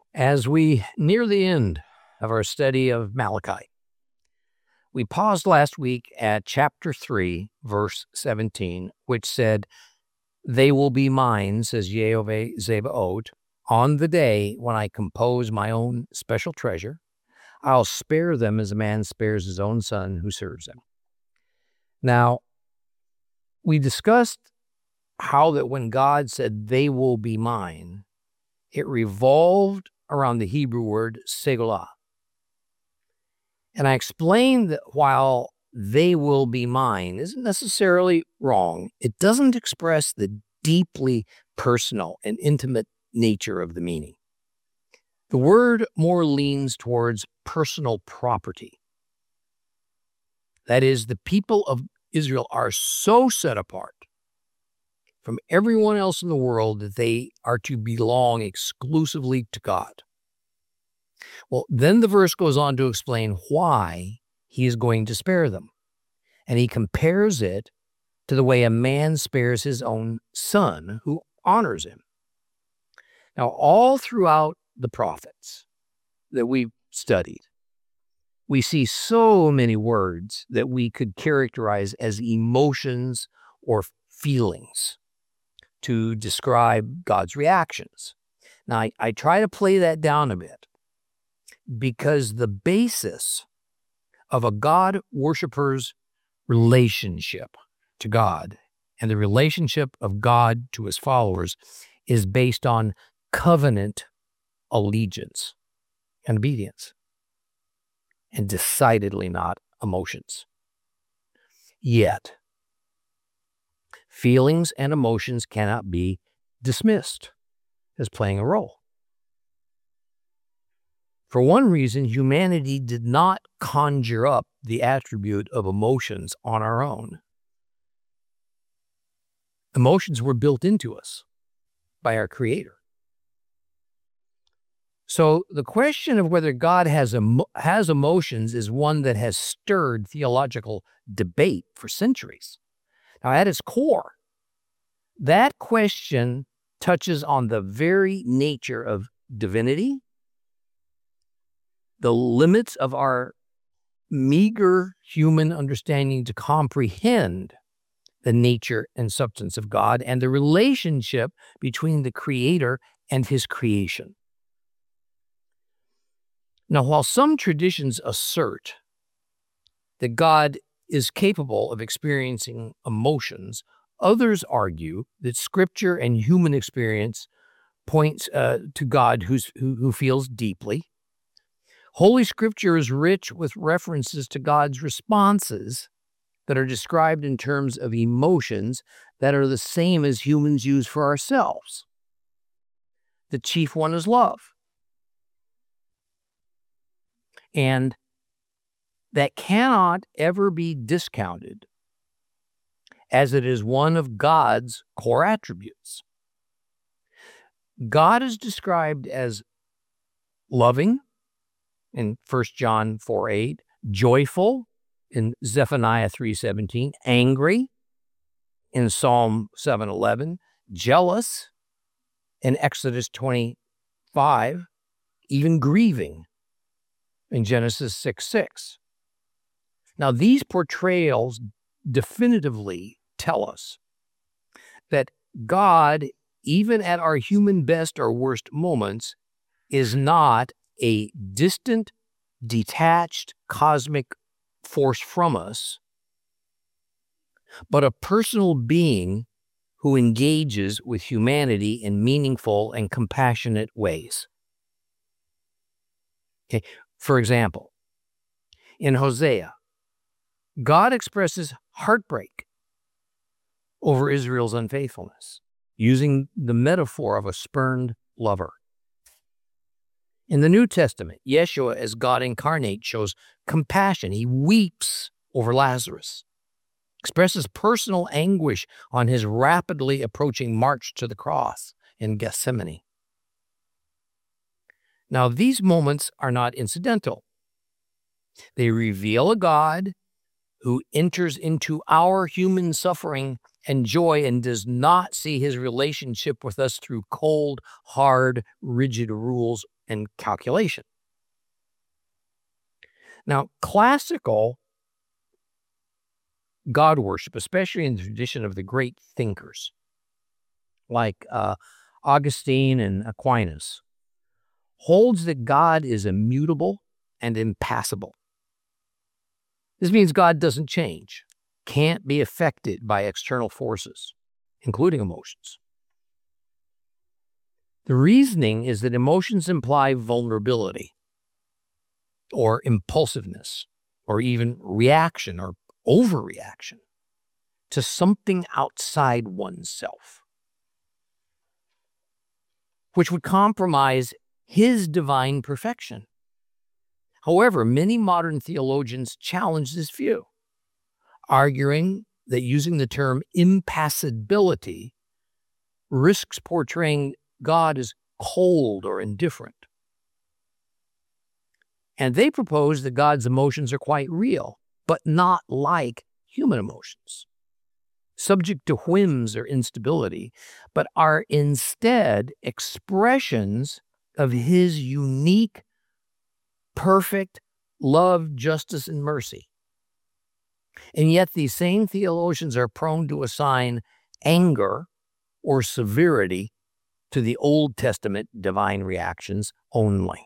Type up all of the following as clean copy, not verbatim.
As we near the end of our study of Malachi, we paused last week at chapter 3, verse 17, which said, "They will be mine, says Yehovah Zebaot, on the day when I compose my own special treasure. I'll spare them as a man spares his own son who serves him." Now, we discussed how that when God said, "They will be mine," it revolved around the Hebrew word segolah. And I explained that while "they will be mine" isn't necessarily wrong, it doesn't express the deeply personal and intimate nature of the meaning. The word more leans towards personal property. That is, the people of Israel are so set apart from everyone else in the world that they are to belong exclusively to God. Well, then the verse goes on to explain why he is going to spare them. And he compares it to the way a man spares his own son who honors him. Now, all throughout the prophets that we've studied, we see so many words that we could characterize as emotions or feelings to describe God's reactions. Now, I try to play that down a bit because the basis of a God worshiper's relationship to God and the relationship of God to his followers is based on covenant allegiance and obedience, and decidedly not emotions. Yet, feelings and emotions cannot be dismissed as playing a role. For one reason, humanity did not conjure up the attribute of emotions on our own. Emotions were built into us by our Creator. So the question of whether God has emotions is one that has stirred theological debate for centuries. Now, at its core, that question touches on the very nature of divinity, the limits of our meager human understanding to comprehend the nature and substance of God, and the relationship between the Creator and his creation. Now, while some traditions assert that God is capable of experiencing emotions, others argue that Scripture and human experience points to God who feels deeply. Holy Scripture is rich with references to God's responses that are described in terms of emotions that are the same as humans use for ourselves. The chief one is love. And that cannot ever be discounted, as it is one of God's core attributes. God is described as loving in 1 John 4:8, joyful in Zephaniah 3:17, angry in Psalm 7:11, jealous in Exodus 25, even grieving in Genesis 6:6. Now, these portrayals definitively tell us that God, even at our human best or worst moments, is not a distant, detached, cosmic force from us, but a personal being who engages with humanity in meaningful and compassionate ways. Okay. For example, in Hosea, God expresses heartbreak over Israel's unfaithfulness, using the metaphor of a spurned lover. In the New Testament, Yeshua as God incarnate shows compassion. He weeps over Lazarus, expresses personal anguish on his rapidly approaching march to the cross in Gethsemane. Now, these moments are not incidental. They reveal a God who enters into our human suffering and joy and does not see his relationship with us through cold, hard, rigid rules and calculation. Now, classical God worship, especially in the tradition of the great thinkers like Augustine and Aquinas, holds that God is immutable and impassible. This means God doesn't change, can't be affected by external forces, including emotions. The reasoning is that emotions imply vulnerability or impulsiveness or even reaction or overreaction to something outside oneself, which would compromise his divine perfection. However, many modern theologians challenge this view, arguing that using the term impassibility risks portraying God as cold or indifferent. And they propose that God's emotions are quite real, but not like human emotions, subject to whims or instability, but are instead expressions of his unique, perfect love, justice, and mercy. And yet these same theologians are prone to assign anger or severity to the Old Testament divine reactions only.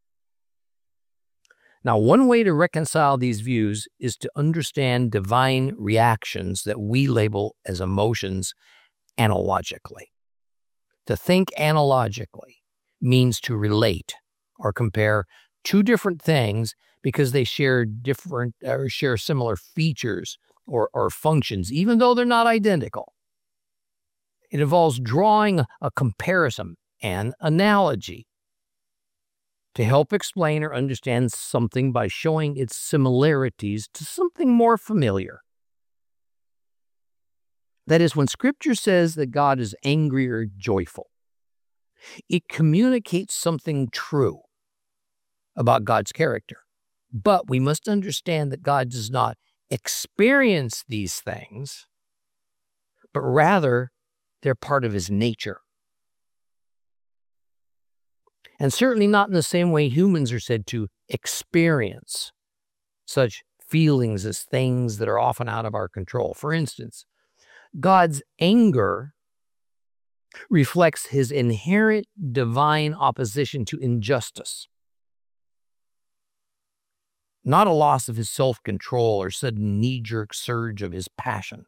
Now, one way to reconcile these views is to understand divine reactions that we label as emotions analogically. To think analogically means to relate or compare two different things because they share similar features or functions, even though they're not identical. It involves drawing a comparison, an analogy, to help explain or understand something by showing its similarities to something more familiar. That is, when Scripture says that God is angry or joyful, it communicates something true about God's character. But we must understand that God does not experience these things, but rather they're part of his nature. And certainly not in the same way humans are said to experience such feelings as things that are often out of our control. For instance, God's anger reflects his inherent divine opposition to injustice, not a loss of his self-control or sudden knee-jerk surge of his passion.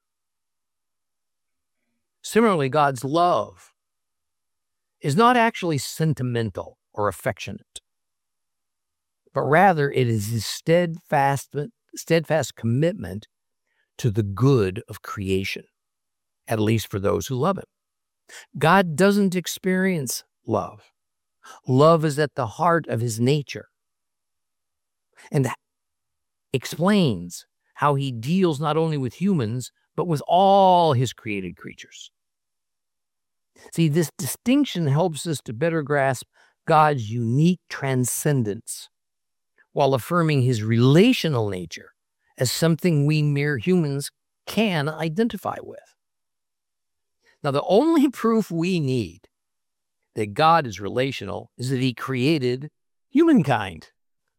Similarly, God's love is not actually sentimental or affectionate, but rather it is his steadfast commitment to the good of creation, at least for those who love him. God doesn't experience love. Love is at the heart of his nature and explains how he deals not only with humans, but with all his created creatures. See, this distinction helps us to better grasp God's unique transcendence while affirming his relational nature as something we mere humans can identify with. Now, the only proof we need that God is relational is that he created humankind.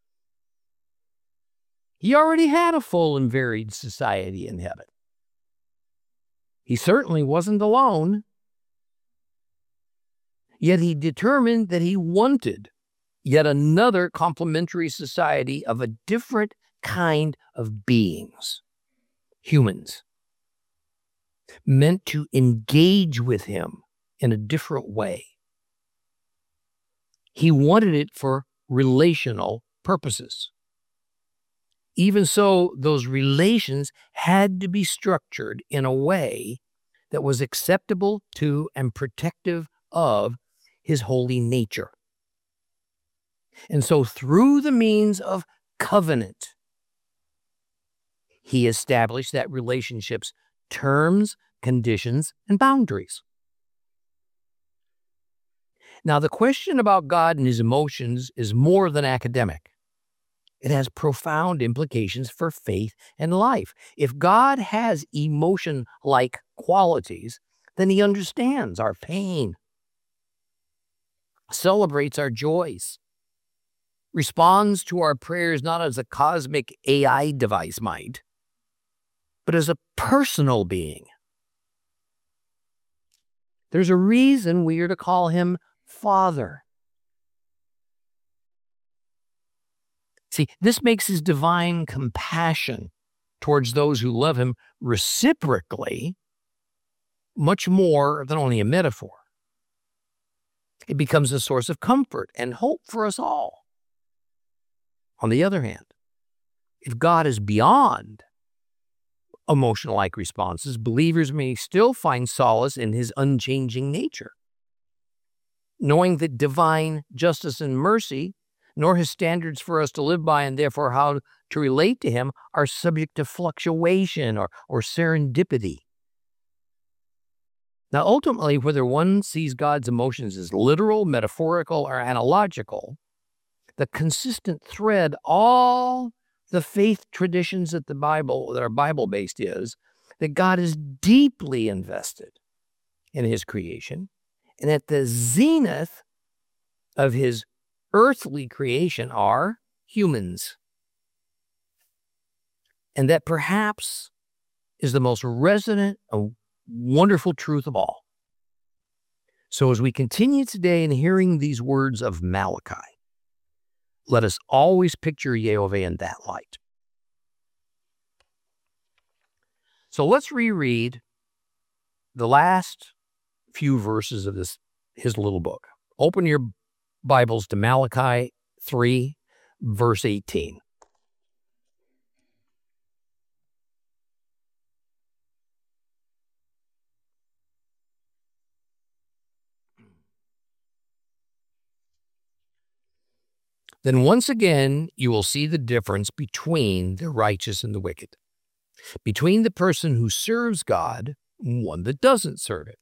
He already had a full and varied society in heaven. He certainly wasn't alone. Yet he determined that he wanted yet another complementary society of a different kind of beings, humans, meant to engage with him in a different way. He wanted it for relational purposes. Even so, those relations had to be structured in a way that was acceptable to and protective of his holy nature. And so through the means of covenant, he established that relationship's terms, conditions, and boundaries. Now, the question about God and his emotions is more than academic. It has profound implications for faith and life. If God has emotion-like qualities, then he understands our pain, celebrates our joys, responds to our prayers not as a cosmic AI device might, but as a personal being. There's a reason we are to call him Father. See, this makes his divine compassion towards those who love him reciprocally much more than only a metaphor. It becomes a source of comfort and hope for us all. On the other hand, if God is beyond emotional-like responses, believers may still find solace in his unchanging nature, knowing that divine justice and mercy, nor his standards for us to live by and therefore how to relate to him, are subject to fluctuation or serendipity. Now, ultimately, whether one sees God's emotions as literal, metaphorical, or analogical, the consistent thread all the faith traditions that are Bible-based is that God is deeply invested in his creation, and at the zenith of his earthly creation are humans. And that perhaps is the most resonant and wonderful truth of all. So as we continue today in hearing these words of Malachi, let us always picture Yehovah in that light. So let's reread the last few verses of his little book. Open your Bibles to Malachi 3, verse 18. Then once again, you will see the difference between the righteous and the wicked, between the person who serves God and one that doesn't serve it.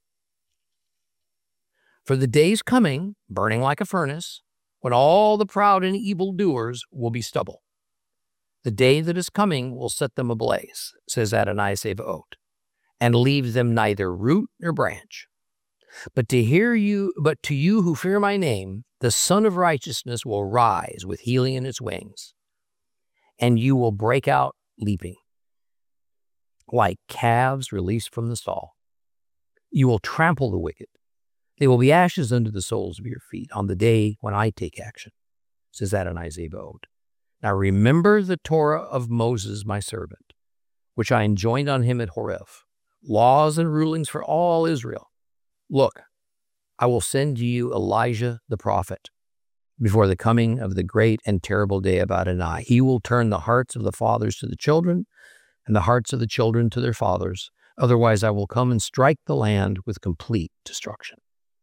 For the days coming, burning like a furnace, when all the proud and evil doers will be stubble. The day that is coming will set them ablaze, says Adonai Sebaot, and leave them neither root nor branch. But to you who fear my name, the Son of Righteousness will rise with healing in its wings, and you will break out leaping, like calves released from the stall. You will trample the wicked. They will be ashes under the soles of your feet on the day when I take action, says Adonai Zebaoth. Now remember the Torah of Moses, my servant, which I enjoined on him at Horeb, laws and rulings for all Israel. Look, I will send you Elijah the prophet before the coming of the great and terrible day of Adonai. He will turn the hearts of the fathers to the children and the hearts of the children to their fathers. Otherwise, I will come and strike the land with complete destruction.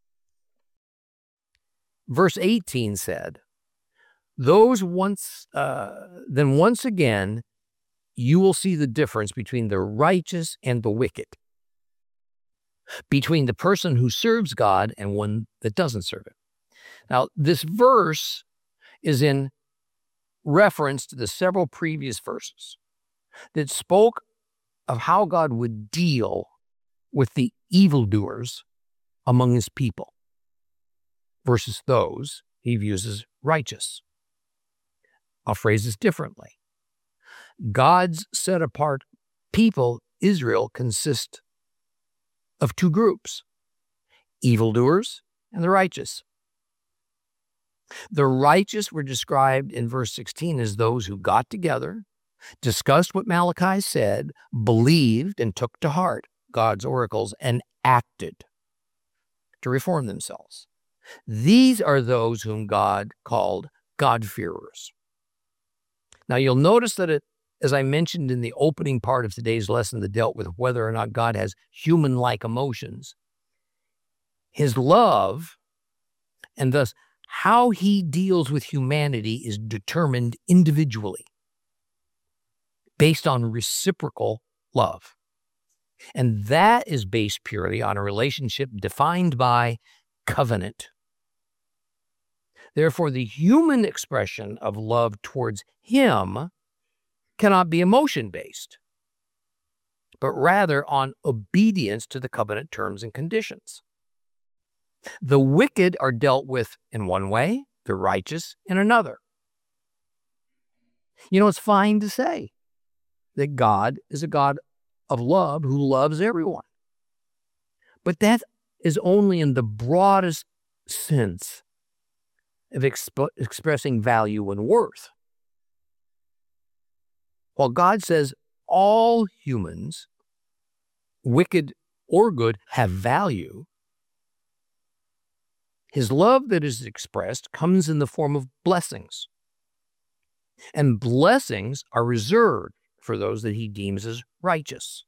Verse 18 said, then once again, you will see the difference between the righteous and the wicked, between the person who serves God and one that doesn't serve him. Now, this verse is in reference to the several previous verses that spoke of how God would deal with the evildoers among his people versus those he views as righteous. I'll phrase this differently. God's set-apart people, Israel, consist of two groups, evildoers and the righteous. The righteous were described in verse 16 as those who got together, discussed what Malachi said, believed and took to heart God's oracles, and acted to reform themselves. These are those whom God called God-fearers. Now you'll notice that as I mentioned in the opening part of today's lesson that dealt with whether or not God has human-like emotions, his love, and thus how he deals with humanity, is determined individually based on reciprocal love. And that is based purely on a relationship defined by covenant. Therefore, the human expression of love towards him cannot be emotion-based, but rather on obedience to the covenant terms and conditions. The wicked are dealt with in one way, the righteous in another. It's fine to say that God is a God of love who loves everyone. But that is only in the broadest sense of expressing value and worth. While God says all humans, wicked or good, have value, his love that is expressed comes in the form of blessings. And blessings are reserved for those that he deems as righteous.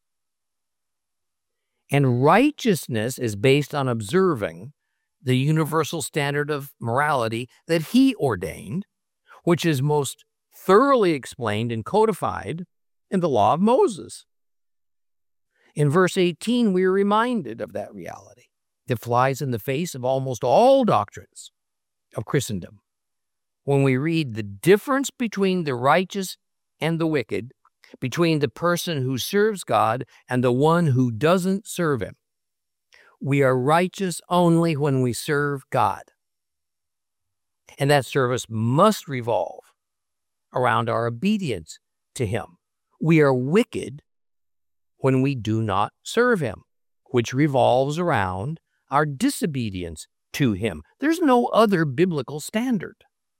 And righteousness is based on observing the universal standard of morality that he ordained, which is most thoroughly explained and codified in the law of Moses. In verse 18, we are reminded of that reality that flies in the face of almost all doctrines of Christendom. When we read the difference between the righteous and the wicked, between the person who serves God and the one who doesn't serve him, we are righteous only when we serve God. And that service must revolve around our obedience to him. We are wicked when we do not serve him, which revolves around our disobedience to him. There's no other biblical standard.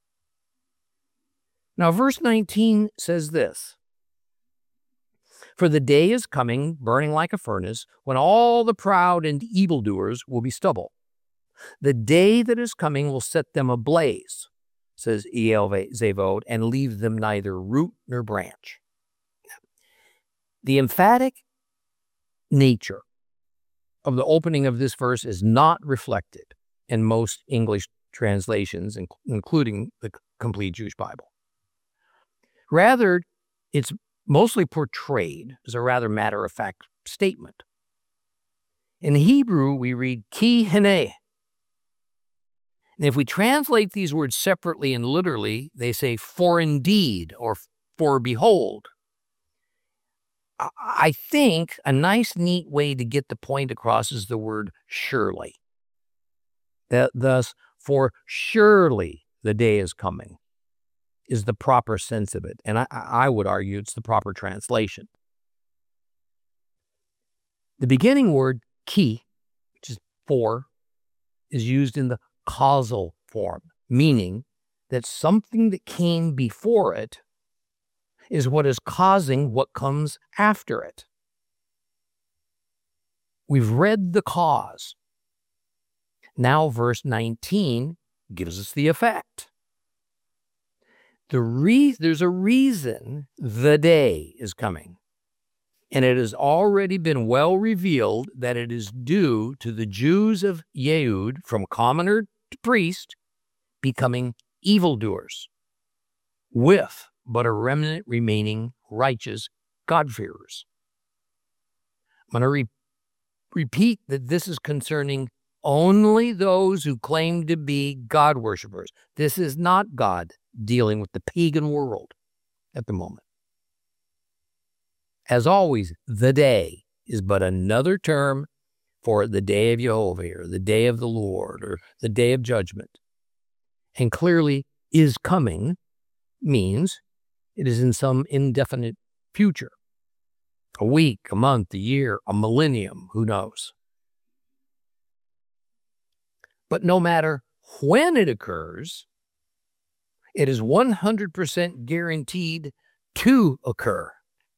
Now, verse 19 says this: "For the day is coming, burning like a furnace, when all the proud and evildoers will be stubble. The day that is coming will set them ablaze," says E.L. Zavod, "and leave them neither root nor branch." The emphatic nature of the opening of this verse is not reflected in most English translations, including the Complete Jewish Bible. Rather, it's mostly portrayed as a rather matter-of-fact statement. In Hebrew, we read ki hine. And if we translate these words separately and literally, they say for indeed or for behold. I think a nice, neat way to get the point across is the word surely. Thus, for surely the day is coming is the proper sense of it. And I would argue it's the proper translation. The beginning word ki, which is for, is used in the causal form, meaning that something that came before it is what is causing what comes after it. We've read the cause. Now verse 19 gives us the effect. There's a reason the day is coming, and it has already been well revealed that it is due to the Jews of Yehud, from commoner to priest, becoming evildoers, with but a remnant remaining righteous God-fearers. I'm going to repeat that this is concerning only those who claim to be God worshipers. This is not God dealing with the pagan world at the moment. As always, the day is but another term for the day of Jehovah, or the day of the Lord, or the day of judgment. And clearly, is coming means it is in some indefinite future. A week, a month, a year, a millennium, who knows? But no matter when it occurs, it is 100% guaranteed to occur.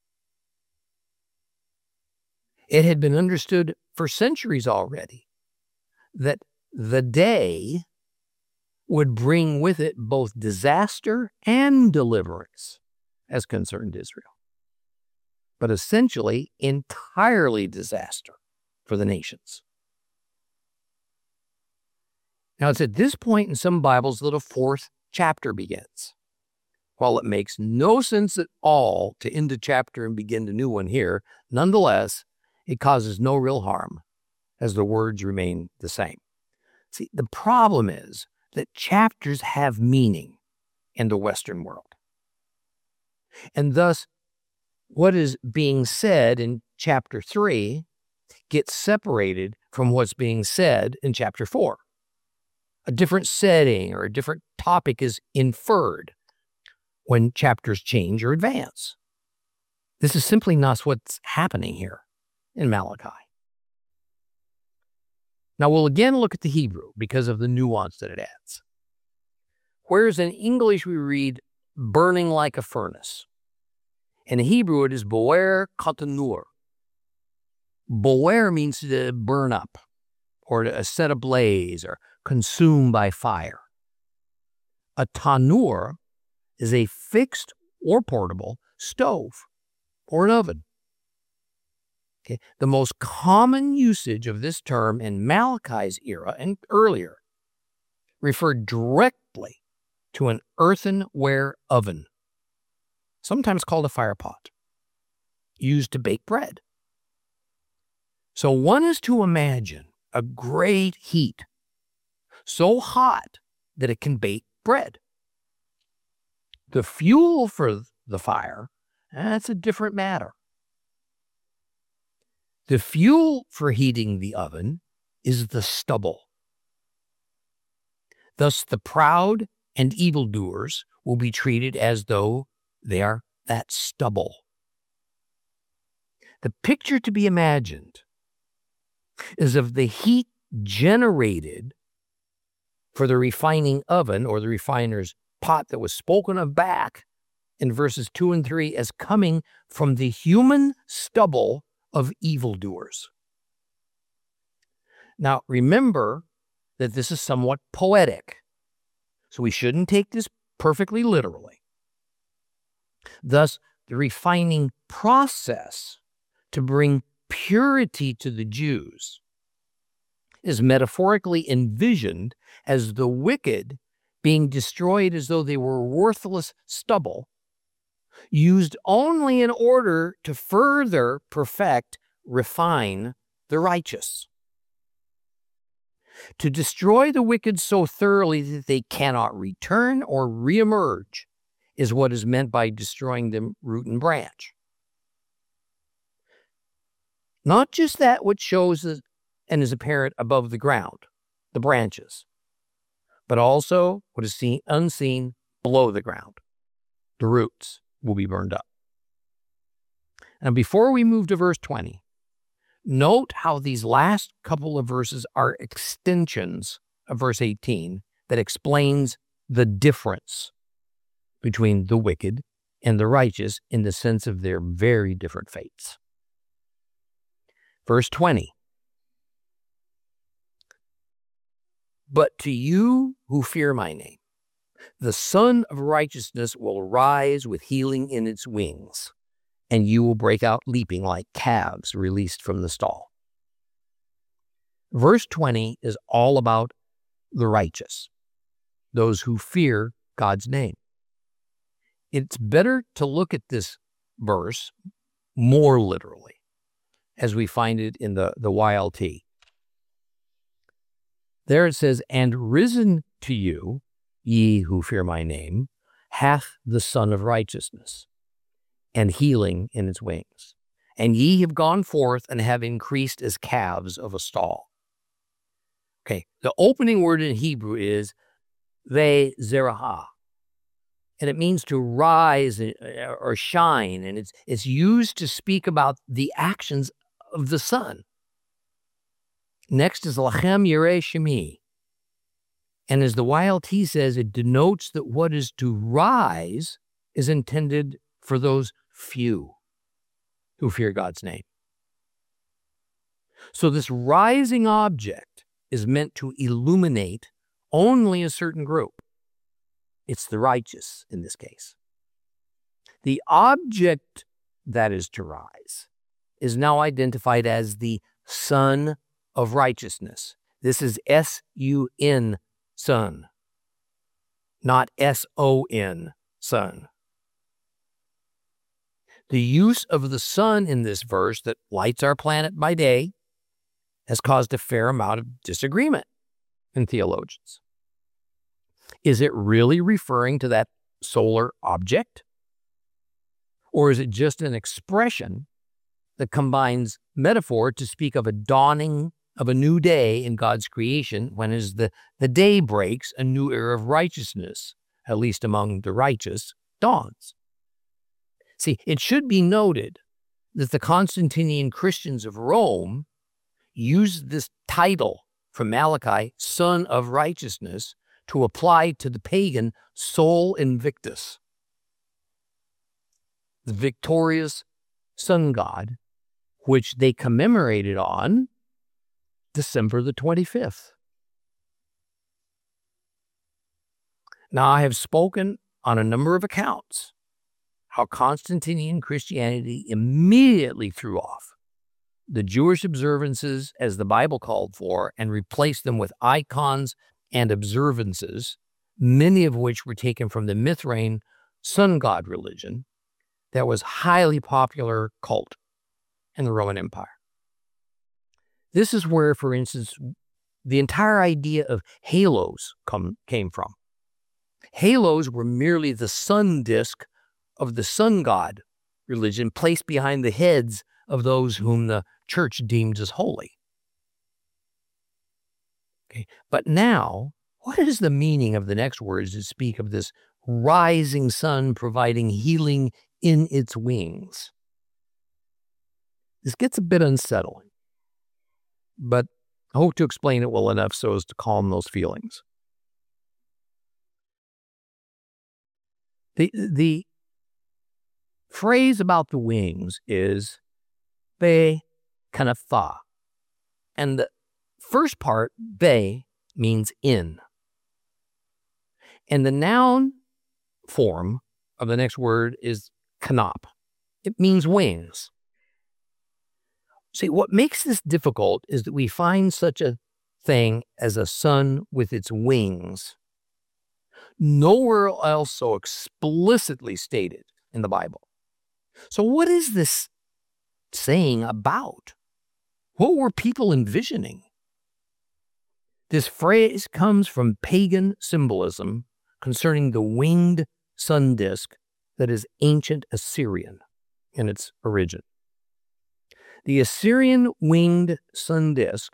It had been understood for centuries already that the day would bring with it both disaster and deliverance as concerned Israel, but essentially entirely disaster for the nations. Now, it's at this point in some Bibles that a fourth chapter begins. While it makes no sense at all to end a chapter and begin a new one here, nonetheless, it causes no real harm as the words remain the same. See, the problem is that chapters have meaning in the Western world. And thus, what is being said in chapter 3 gets separated from what's being said in chapter 4. A different setting or a different topic is inferred, when chapters change or advance. This is simply not what's happening here in Malachi. Now we'll again look at the Hebrew because of the nuance that it adds. Whereas in English we read burning like a furnace, in Hebrew it is boer katanur. Boer means to burn up or to set ablaze or consume by fire. A tanur is a fixed or portable stove or an oven. Okay. The most common usage of this term in Malachi's era and earlier referred directly to an earthenware oven, sometimes called a fire pot, used to bake bread. So one is to imagine a great heat, so hot that it can bake bread. The fuel for the fire, that's a different matter. The fuel for heating the oven is the stubble. Thus, the proud and evildoers will be treated as though they are that stubble. The picture to be imagined is of the heat generated for the refining oven or the refiner's pot that was spoken of back in verses 2 and 3 as coming from the human stubble of evildoers. Now, remember that this is somewhat poetic, so we shouldn't take this perfectly literally. Thus, the refining process to bring purity to the Jews is metaphorically envisioned as the wicked being destroyed as though they were worthless stubble, used only in order to further perfect, refine the righteous. To destroy the wicked so thoroughly that they cannot return or reemerge is what is meant by destroying them root and branch. Not just that which shows and is apparent above the ground, the branches, but also what is seen unseen below the ground, the roots will be burned up. Now, before we move to verse 20, note how these last couple of verses are extensions of verse 18 that explains the difference between the wicked and the righteous in the sense of their very different fates. Verse 20. But to you who fear my name, the Son of Righteousness will rise with healing in its wings, and you will break out leaping like calves released from the stall. Verse 20 is all about the righteous, those who fear God's name. It's better to look at this verse more literally, as we find it in the YLT. There it says, and risen to you, ye who fear my name, hath the Son of Righteousness, and healing in its wings. And ye have gone forth and have increased as calves of a stall. Okay, the opening word in Hebrew is ve-zerah, and it means to rise or shine, and it's used to speak about the actions of the sun. Next is lachem yireh shemi. And as the YLT says, it denotes that what is to rise is intended for those few who fear God's name. So this rising object is meant to illuminate only a certain group. It's the righteous in this case. The object that is to rise is now identified as the Son of Righteousness. This is S-U-N, Son, not S-O-N, Son. The use of the sun in this verse that lights our planet by day has caused a fair amount of disagreement in theologians. Is it really referring to that solar object? Or is it just an expression that combines metaphor to speak of a dawning of a new day in God's creation when as the day breaks, a new era of righteousness, at least among the righteous, dawns. See, it should be noted that the Constantinian Christians of Rome used this title from Malachi, Son of Righteousness, to apply to the pagan Sol Invictus, the victorious sun god, which they commemorated on December the 25th. Now, I have spoken on a number of accounts how Constantinian Christianity immediately threw off the Jewish observances as the Bible called for and replaced them with icons and observances, many of which were taken from the Mithraean sun god religion that was highly popular cult in the Roman Empire. This is where, for instance, the entire idea of halos came from. Halos were merely the sun disk of the sun god religion placed behind the heads of those whom the church deemed as holy. Okay. But now, what is the meaning of the next words that speak of this rising sun providing healing in its wings? This gets a bit unsettling, but I hope to explain it well enough so as to calm those feelings. The phrase about the wings is be kanatha. And the first part, be, means in. And the noun form of the next word is kanop. It means wings. See, what makes this difficult is that we find such a thing as a sun with its wings nowhere else so explicitly stated in the Bible. So what is this saying about? What were people envisioning? This phrase comes from pagan symbolism concerning the winged sun disk that is ancient Assyrian in its origin. The Assyrian winged sun disk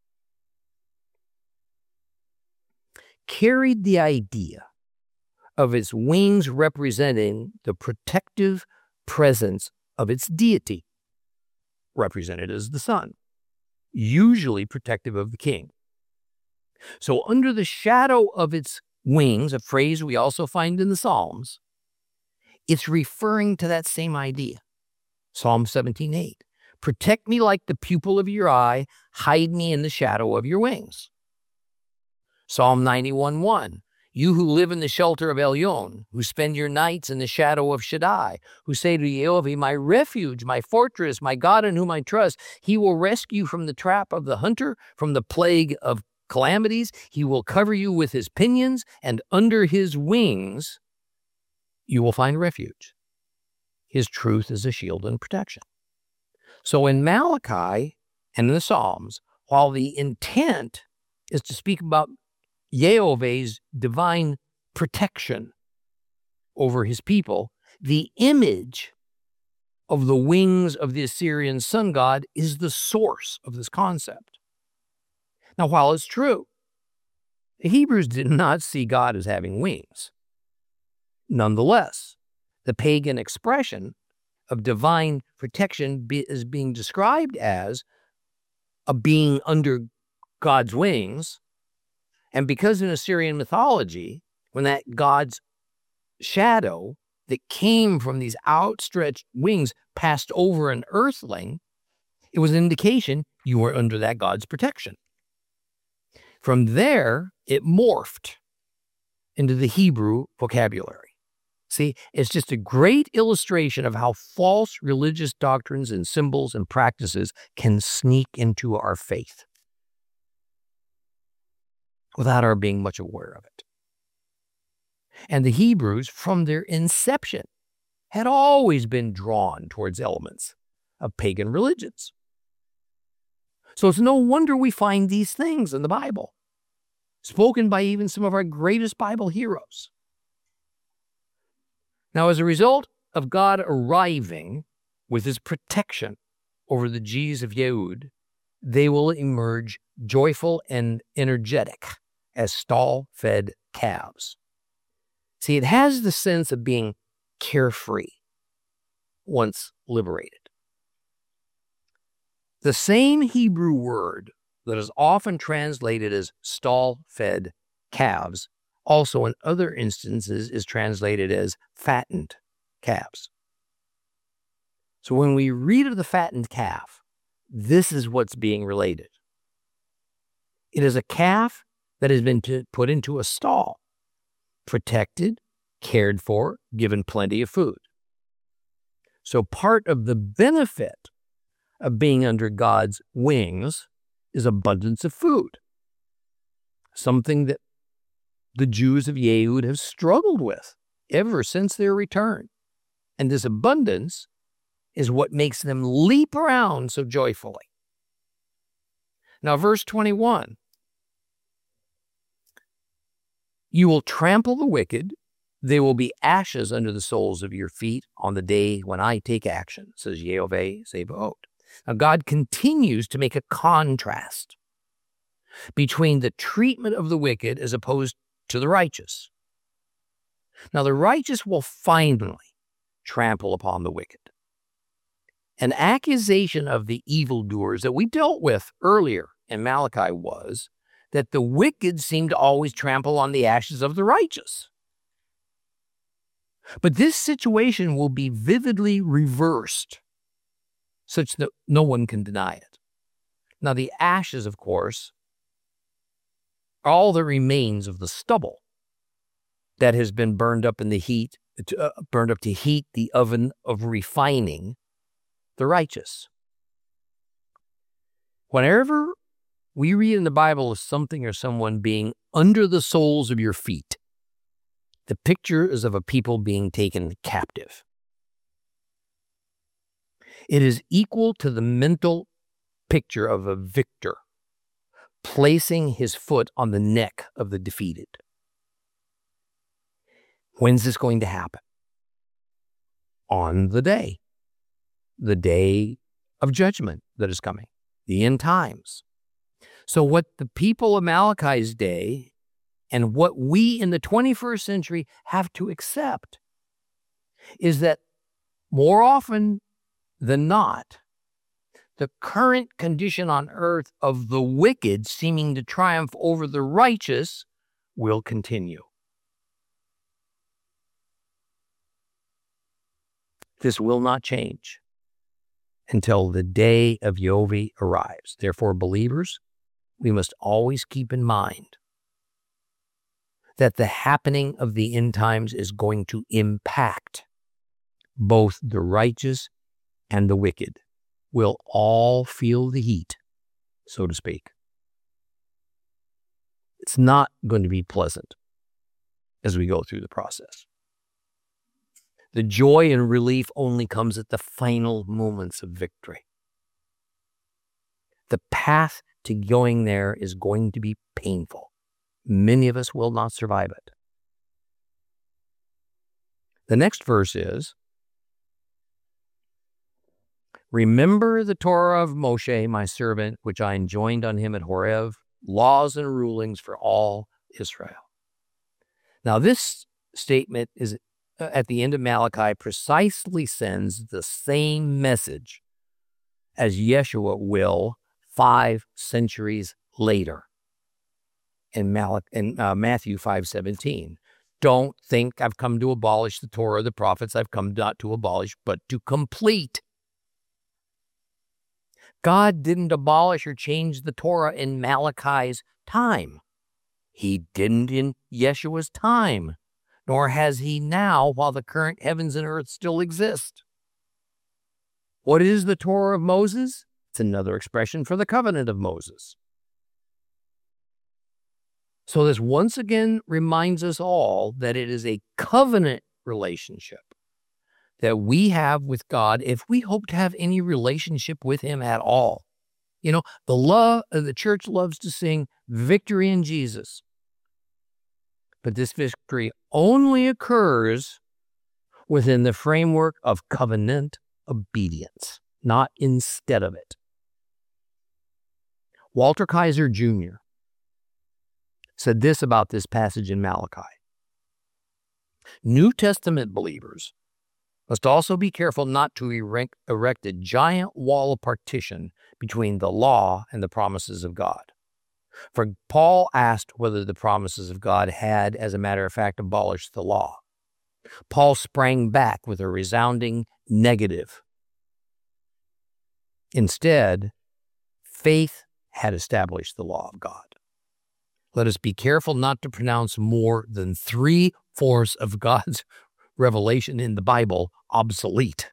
carried the idea of its wings representing the protective presence of its deity, represented as the sun, usually protective of the king. So under the shadow of its wings, a phrase we also find in the Psalms, it's referring to that same idea. Psalm 17:8. Protect me like the pupil of your eye, hide me in the shadow of your wings. Psalm 91:1. You who live in the shelter of Elyon, who spend your nights in the shadow of Shaddai, who say to Jehovah, my refuge, my fortress, my God in whom I trust, he will rescue from the trap of the hunter, from the plague of calamities. He will cover you with his pinions, and under his wings you will find refuge. His truth is a shield and protection. So in Malachi and in the Psalms, while the intent is to speak about Yehovah's divine protection over his people, the image of the wings of the Assyrian sun god is the source of this concept. Now, while it's true, the Hebrews did not see God as having wings. Nonetheless, the pagan expression of divine protection is being described as a being under God's wings. And because in Assyrian mythology, when that God's shadow that came from these outstretched wings passed over an earthling, it was an indication you were under that God's protection. From there, it morphed into the Hebrew vocabulary. See, it's just a great illustration of how false religious doctrines and symbols and practices can sneak into our faith without our being much aware of it. And the Hebrews, from their inception, had always been drawn towards elements of pagan religions. So it's no wonder we find these things in the Bible, spoken by even some of our greatest Bible heroes. Now, as a result of God arriving with his protection over the G's of Yehud, they will emerge joyful and energetic as stall-fed calves. See, it has the sense of being carefree once liberated. The same Hebrew word that is often translated as stall-fed calves also in other instances is translated as fattened calves. So when we read of the fattened calf, this is what's being related. It is a calf that has been put into a stall, protected, cared for, given plenty of food. So part of the benefit of being under God's wings is abundance of food, something that the Jews of Yehud have struggled with ever since their return. And this abundance is what makes them leap around so joyfully. Now, verse 21, you will trample the wicked. They will be ashes under the soles of your feet on the day when I take action, says Yehovah Zebaot. Now, God continues to make a contrast between the treatment of the wicked as opposed to the righteous. Now, the righteous will finally trample upon the wicked. An accusation of the evildoers that we dealt with earlier in Malachi was that the wicked seem to always trample on the ashes of the righteous. But this situation will be vividly reversed, such that no one can deny it. Now, the ashes, of course, are all that remains of the stubble that has been burned up in the heat, burned up to heat the oven of refining the righteous. Whenever we read in the Bible of something or someone being under the soles of your feet, the picture is of a people being taken captive. It is equal to the mental picture of a victor placing his foot on the neck of the defeated. When's this going to happen? On the day of judgment that is coming, the end times. So what the people of Malachi's day and what we in the 21st century have to accept is that more often than not, the current condition on earth of the wicked seeming to triumph over the righteous will continue. This will not change until the day of Yehovah arrives. Therefore, believers, we must always keep in mind that the happening of the end times is going to impact both the righteous and the wicked. We'll all feel the heat, so to speak. It's not going to be pleasant as we go through the process. The joy and relief only comes at the final moments of victory. The path to going there is going to be painful. Many of us will not survive it. The next verse is, remember the Torah of Moshe, my servant, which I enjoined on him at Horeb, laws and rulings for all Israel. Now, this statement is at the end of Malachi precisely sends the same message as Yeshua will 5 centuries later in Matthew 5:17. Don't think I've come to abolish the Torah of the prophets. I've come not to abolish, but to complete. God didn't abolish or change the Torah in Malachi's time. He didn't in Yeshua's time, nor has he now while the current heavens and earth still exist. What is the Torah of Moses? It's another expression for the covenant of Moses. So this once again reminds us all that it is a covenant relationship that we have with God if we hope to have any relationship with him at all. You know, the church loves to sing victory in Jesus. But this victory only occurs within the framework of covenant obedience, not instead of it. Walter Kaiser Jr. said this about this passage in Malachi. New Testament believers Must also be careful not to erect a giant wall of partition between the law and the promises of God. For Paul asked whether the promises of God had, as a matter of fact, abolished the law. Paul sprang back with a resounding negative. Instead, faith had established the law of God. Let us be careful not to pronounce more than 3/4 of God's revelation in the Bible obsolete.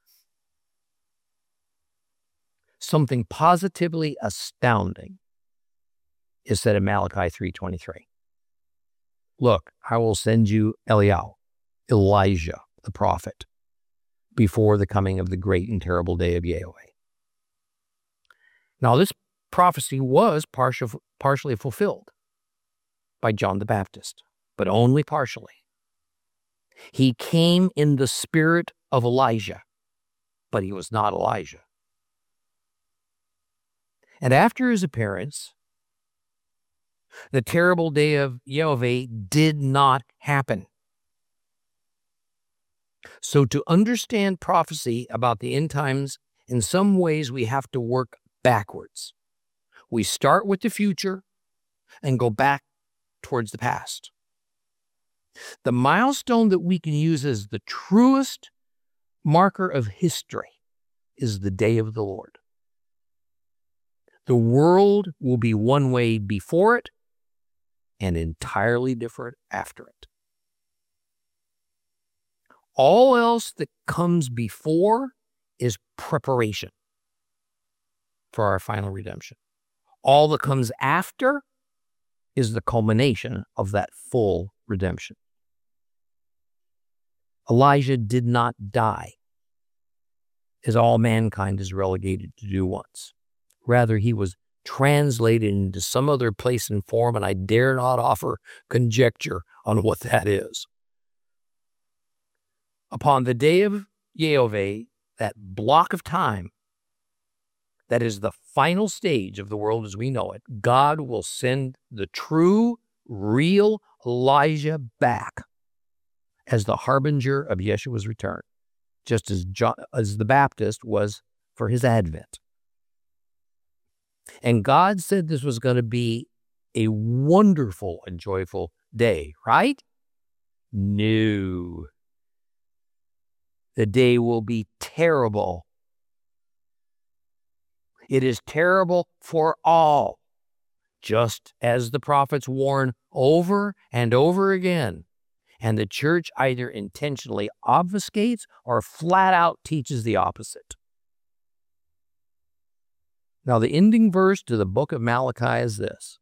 Something positively astounding is said in Malachi 3:23. Look, I will send you Elijah, the prophet, before the coming of the great and terrible day of Yahweh. Now, this prophecy was partially fulfilled by John the Baptist, but only partially. He came in the spirit of Elijah, but he was not Elijah. And after his appearance, the terrible day of Yahweh did not happen. So to understand prophecy about the end times, in some ways we have to work backwards. We start with the future and go back towards the past. The milestone that we can use as the truest marker of history is the day of the Lord. The world will be one way before it and entirely different after it. All else that comes before is preparation for our final redemption. All that comes after is the culmination of that full redemption. Elijah did not die, as all mankind is relegated to do once. Rather, he was translated into some other place and form, and I dare not offer conjecture on what that is. Upon the day of Yahweh, that block of time, that is the final stage of the world as we know it, God will send the true, real Elijah back as the harbinger of Yeshua's return, just as the Baptist was for his advent. And God said this was going to be a wonderful and joyful day, right? No. The day will be terrible. It is terrible for all, just as the prophets warn over and over again. And the church either intentionally obfuscates or flat out teaches the opposite. Now, the ending verse to the book of Malachi is this: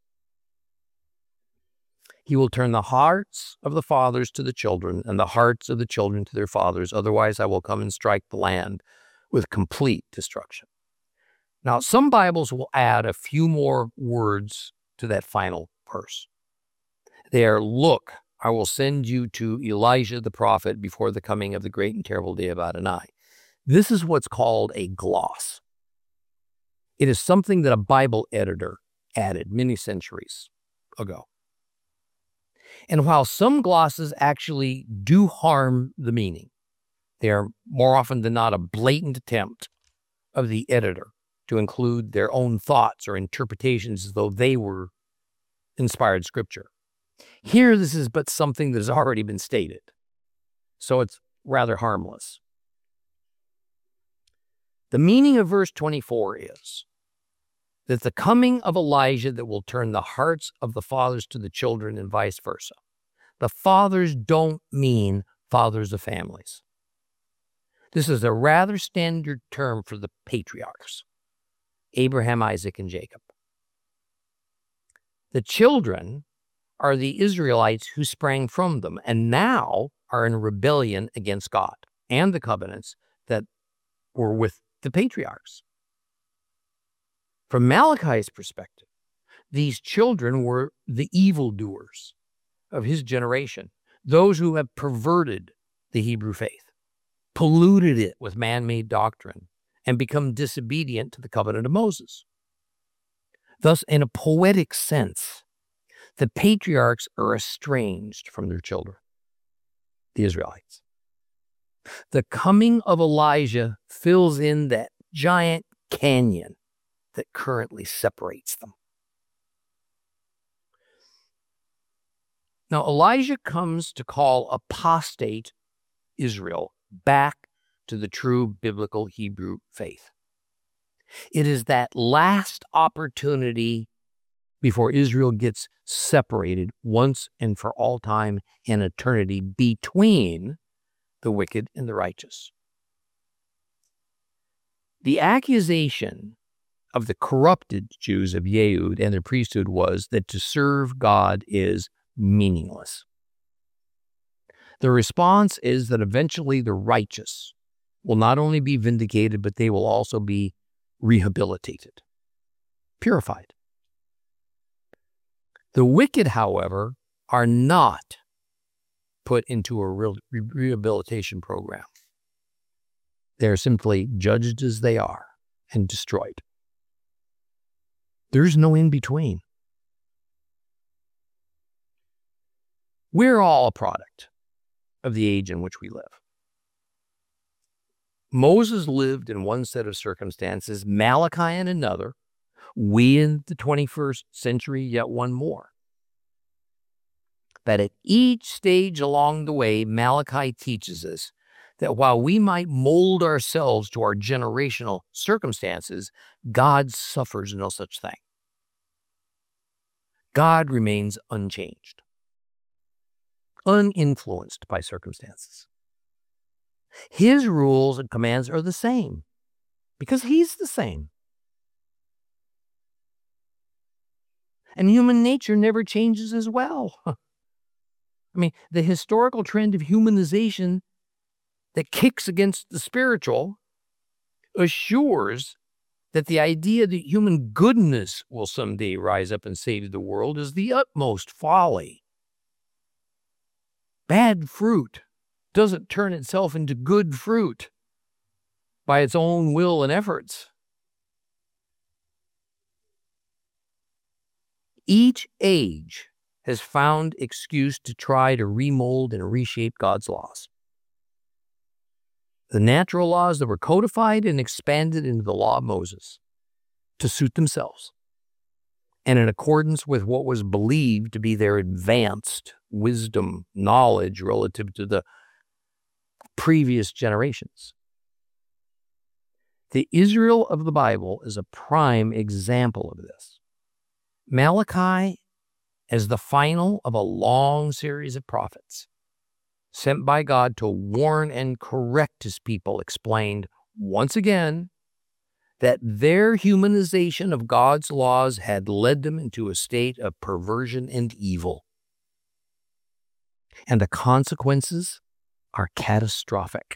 He will turn the hearts of the fathers to the children and the hearts of the children to their fathers. Otherwise, I will come and strike the land with complete destruction. Now, some Bibles will add a few more words to that final verse. They are, look, I will send you to Elijah the prophet before the coming of the great and terrible day of Adonai. This is what's called a gloss. It is something that a Bible editor added many centuries ago. And while some glosses actually do harm the meaning, they are more often than not a blatant attempt of the editor to include their own thoughts or interpretations as though they were inspired scripture. Here, this is but something that has already been stated, so it's rather harmless. The meaning of verse 24 is that the coming of Elijah that will turn the hearts of the fathers to the children and vice versa. The fathers don't mean fathers of families. This is a rather standard term for the patriarchs, Abraham, Isaac, and Jacob. The children are the Israelites who sprang from them and now are in rebellion against God and the covenants that were with the patriarchs. From Malachi's perspective, these children were the evildoers of his generation, those who have perverted the Hebrew faith, polluted it with man-made doctrine, and become disobedient to the covenant of Moses. Thus, in a poetic sense, the patriarchs are estranged from their children, the Israelites. The coming of Elijah fills in that giant canyon that currently separates them. Now, Elijah comes to call apostate Israel back to the true biblical Hebrew faith. It is that last opportunity before Israel gets separated once and for all time and eternity between the wicked and the righteous. The accusation of the corrupted Jews of Yehud and their priesthood was that to serve God is meaningless. The response is that eventually the righteous will not only be vindicated, but they will also be rehabilitated, purified. The wicked, however, are not put into a rehabilitation program. They're simply judged as they are and destroyed. There's no in between. We're all a product of the age in which we live. Moses lived in one set of circumstances, Malachi in another, we in the 21st century yet one more. That at each stage along the way, Malachi teaches us that while we might mold ourselves to our generational circumstances, God suffers no such thing. God remains unchanged, uninfluenced by circumstances. His rules and commands are the same because he's the same. And human nature never changes as well. I mean, the historical trend of humanization that kicks against the spiritual assures that the idea that human goodness will someday rise up and save the world is the utmost folly. Bad fruit doesn't turn itself into good fruit by its own will and efforts. Each age has found excuse to try to remold and reshape God's laws. The natural laws that were codified and expanded into the law of Moses to suit themselves and in accordance with what was believed to be their advanced wisdom, knowledge relative to the previous generations. The Israel of the Bible is a prime example of this. Malachi, as the final of a long series of prophets, sent by God to warn and correct his people, explained once again that their humanization of God's laws had led them into a state of perversion and evil. And the consequences are catastrophic.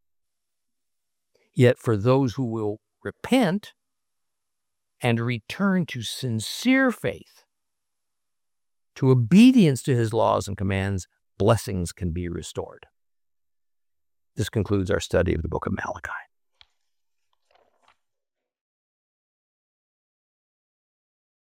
Yet for those who will repent and return to sincere faith, to obedience to his laws and commands, blessings can be restored. This concludes our study of the book of Malachi.